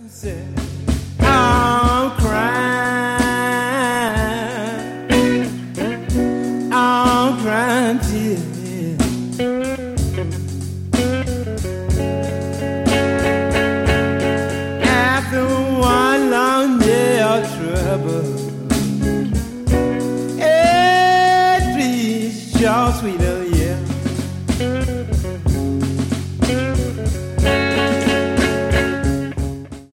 I'm crying tears. After one long day of trouble, it please your sweet